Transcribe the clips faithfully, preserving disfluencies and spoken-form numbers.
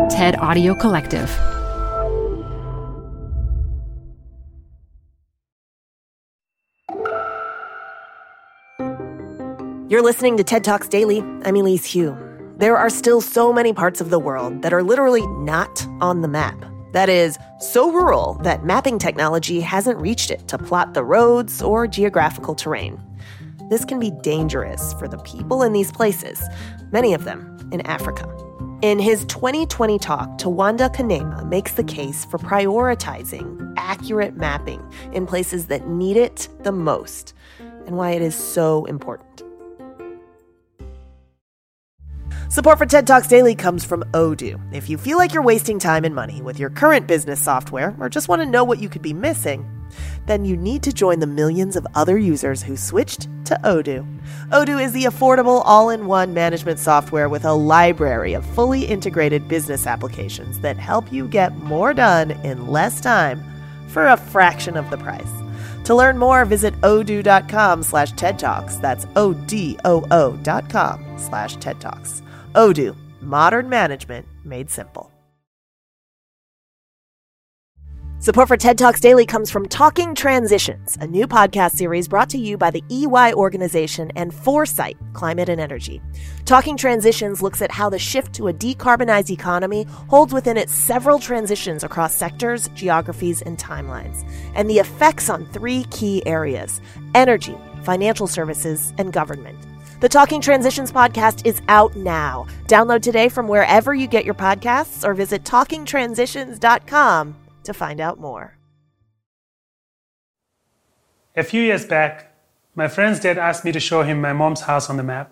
TED Audio Collective. You're listening to TED Talks Daily. I'm Elise Hu. There are still so many parts of the world that are literally not on the map. That is, so rural that mapping technology hasn't reached it to plot the roads or geographical terrain. This can be dangerous for the people in these places, many of them in Africa. In his twenty twenty talk, Tawanda Kanema makes the case for prioritizing accurate mapping in places that need it the most, and why it is so important. Support for TED Talks Daily comes from Odoo. If you feel like you're wasting time and money with your current business software, or just want to know what you could be missing, then you need to join the millions of other users who switched to Odoo. Odoo is the affordable all-in-one management software with a library of fully integrated business applications that help you get more done in less time for a fraction of the price. To learn more, visit odoo.com slash TED Talks. That's O-D-O-O dot com slash TED Talks. Odoo, modern management made simple. Support for TED Talks Daily comes from Talking Transitions, a new podcast series brought to you by the E Y organization and Foresight Climate and Energy. Talking Transitions looks at how the shift to a decarbonized economy holds within it several transitions across sectors, geographies, and timelines, and the effects on three key areas: energy, financial services, and government. The Talking Transitions podcast is out now. Download today from wherever you get your podcasts or visit talking transitions dot com to find out more. A few years back, my friend's dad asked me to show him my mom's house on the map.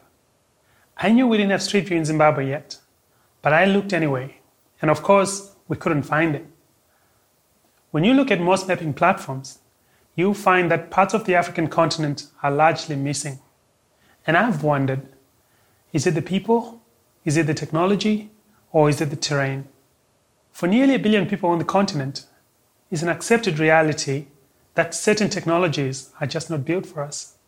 I knew we didn't have Street View in Zimbabwe yet, but I looked anyway, and of course, we couldn't find it. When you look at most mapping platforms, you'll find that parts of the African continent are largely missing. And I've wondered, is it the people, is it the technology, or is it the terrain? For nearly a billion people on the continent, it's an accepted reality that certain technologies are just not built for us.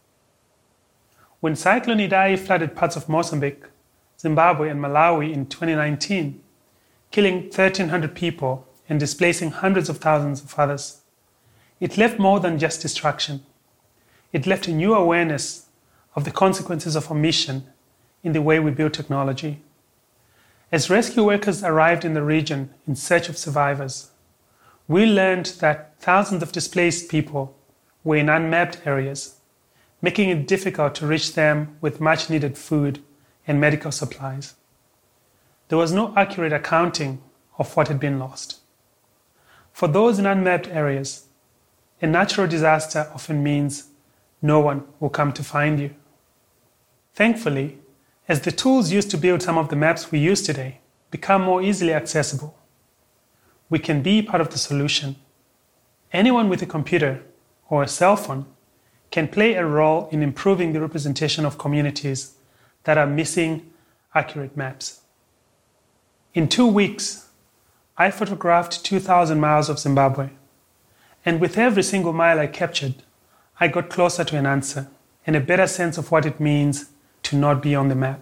When Cyclone Idai flooded parts of Mozambique, Zimbabwe, and Malawi in twenty nineteen, killing thirteen hundred people and displacing hundreds of thousands of others, it left more than just destruction. It left a new awareness of the consequences of omission in the way we build technology. As rescue workers arrived in the region in search of survivors, we learned that thousands of displaced people were in unmapped areas, making it difficult to reach them with much needed food and medical supplies. There was no accurate accounting of what had been lost. For those in unmapped areas, a natural disaster often means no one will come to find you. Thankfully, as the tools used to build some of the maps we use today become more easily accessible, we can be part of the solution. Anyone with a computer or a cell phone can play a role in improving the representation of communities that are missing accurate maps. In two weeks, I photographed two thousand miles of Zimbabwe, and with every single mile I captured, I got closer to an answer and a better sense of what it means to not be on the map.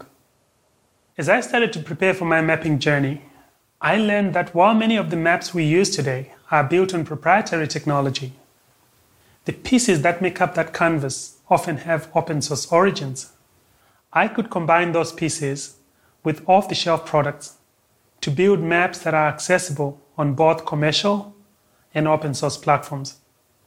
As I started to prepare for my mapping journey, I learned that while many of the maps we use today are built on proprietary technology, the pieces that make up that canvas often have open source origins. I could combine those pieces with off-the-shelf products to build maps that are accessible on both commercial and open source platforms.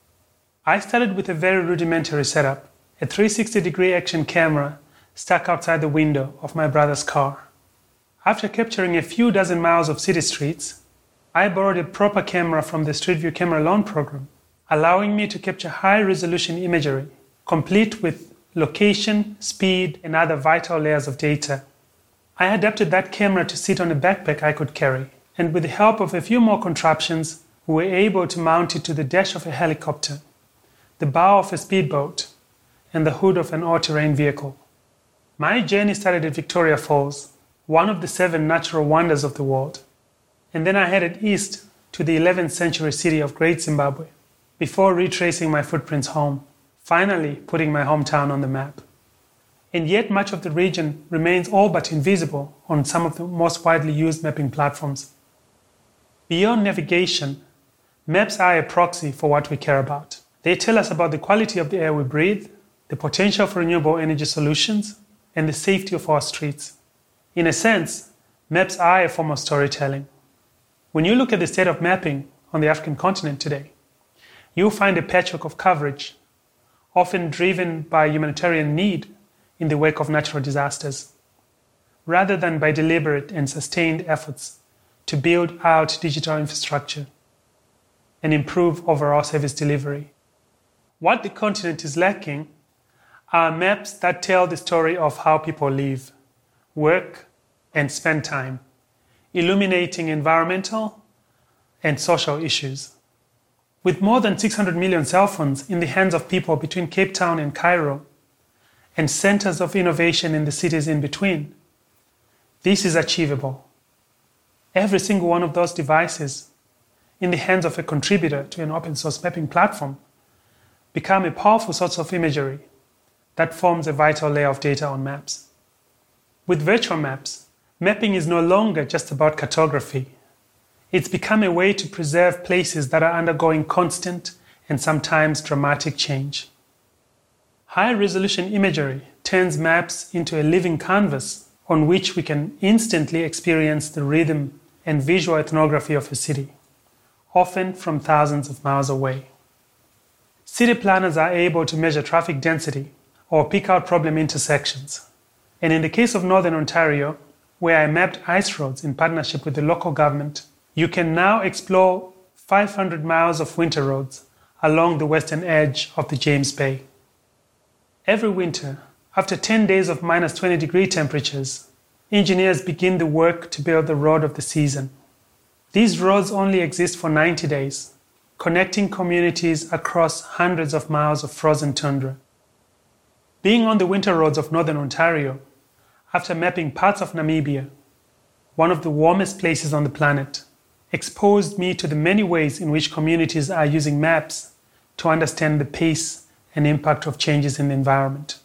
I started with a very rudimentary setup, a three hundred sixty degree action camera stuck outside the window of my brother's car. After capturing a few dozen miles of city streets, I borrowed a proper camera from the Street View camera loan program, allowing me to capture high-resolution imagery, complete with location, speed, and other vital layers of data. I adapted that camera to sit on a backpack I could carry, and with the help of a few more contraptions, we were able to mount it to the dash of a helicopter, the bow of a speedboat, and the hood of an all-terrain vehicle. My journey started at Victoria Falls, one of the seven natural wonders of the world, and then I headed east to the eleventh century city of Great Zimbabwe, before retracing my footprints home, finally putting my hometown on the map. And yet much of the region remains all but invisible on some of the most widely used mapping platforms. Beyond navigation, maps are a proxy for what we care about. They tell us about the quality of the air we breathe, the potential for renewable energy solutions, and the safety of our streets. In a sense, maps are a form of storytelling. When you look at the state of mapping on the African continent today, you'll find a patchwork of coverage, often driven by humanitarian need in the wake of natural disasters, rather than by deliberate and sustained efforts to build out digital infrastructure and improve overall service delivery. What the continent is lacking are maps that tell the story of how people live, work, and spend time, illuminating environmental and social issues. With more than six hundred million cell phones in the hands of people between Cape Town and Cairo, and centers of innovation in the cities in between, this is achievable. Every single one of those devices in the hands of a contributor to an open source mapping platform become a powerful source of imagery that forms a vital layer of data on maps. With virtual maps, mapping is no longer just about cartography. It's become a way to preserve places that are undergoing constant and sometimes dramatic change. High-resolution imagery turns maps into a living canvas on which we can instantly experience the rhythm and visual ethnography of a city, often from thousands of miles away. City planners are able to measure traffic density or pick out problem intersections. And in the case of Northern Ontario, where I mapped ice roads in partnership with the local government, you can now explore five hundred miles of winter roads along the western edge of the James Bay. Every winter, after ten days of minus twenty degree temperatures, engineers begin the work to build the road of the season. These roads only exist for ninety days, connecting communities across hundreds of miles of frozen tundra. Being on the winter roads of Northern Ontario, after mapping parts of Namibia, one of the warmest places on the planet, exposed me to the many ways in which communities are using maps to understand the pace and impact of changes in the environment.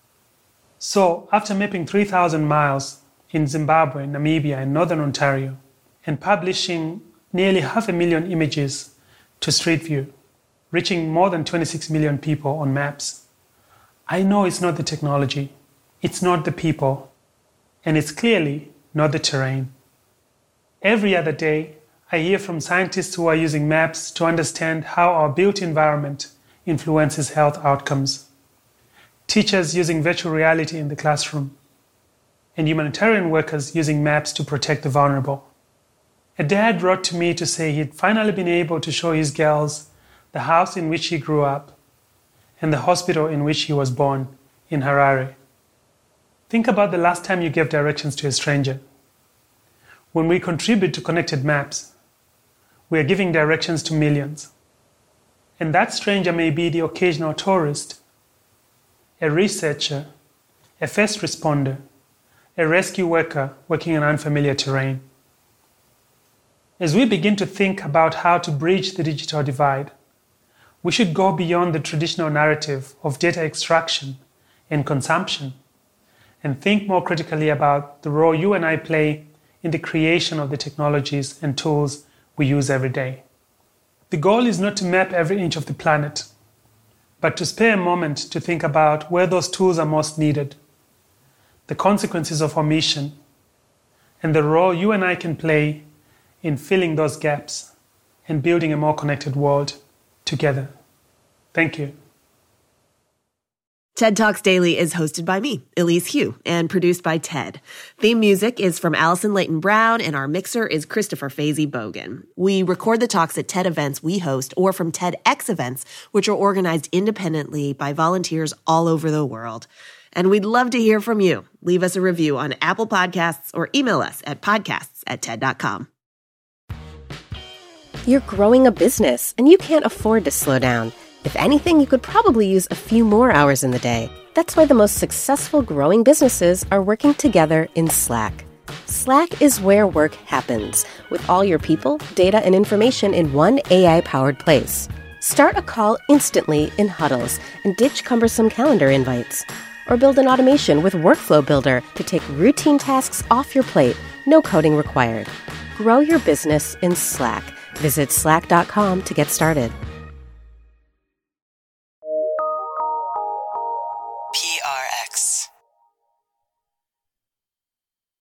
So, after mapping three thousand miles in Zimbabwe, Namibia, and Northern Ontario, and publishing nearly half a million images to Street View, reaching more than twenty-six million people on maps, I know it's not the technology, it's not the people, and it's clearly not the terrain. Every other day, I hear from scientists who are using maps to understand how our built environment influences health outcomes, teachers using virtual reality in the classroom, and humanitarian workers using maps to protect the vulnerable. A dad wrote to me to say he'd finally been able to show his girls the house in which he grew up and the hospital in which he was born in Harare. Think about the last time you gave directions to a stranger. When we contribute to connected maps, we are giving directions to millions. And that stranger may be the occasional tourist, a researcher, a first responder, a rescue worker working in unfamiliar terrain. As we begin to think about how to bridge the digital divide, we should go beyond the traditional narrative of data extraction and consumption and think more critically about the role you and I play in the creation of the technologies and tools we use every day. The goal is not to map every inch of the planet, but to spare a moment to think about where those tools are most needed, the consequences of omission, and the role you and I can play in filling those gaps and building a more connected world together. Thank you. TED Talks Daily is hosted by me, Elise Hu, and produced by TED. Theme music is from Allison Leighton Brown, and our mixer is Christopher Fazy Bogan. We record the talks at TED events we host or from TEDx events, which are organized independently by volunteers all over the world. And we'd love to hear from you. Leave us a review on Apple Podcasts or email us at podcasts at TED dot com. You're growing a business, and you can't afford to slow down. If anything, you could probably use a few more hours in the day. That's why the most successful growing businesses are working together in Slack. Slack is where work happens, with all your people, data, and information in one A I-powered place. Start a call instantly in huddles and ditch cumbersome calendar invites. Or build an automation with Workflow Builder to take routine tasks off your plate, no coding required. Grow your business in Slack. Visit slack dot com to get started. P R X.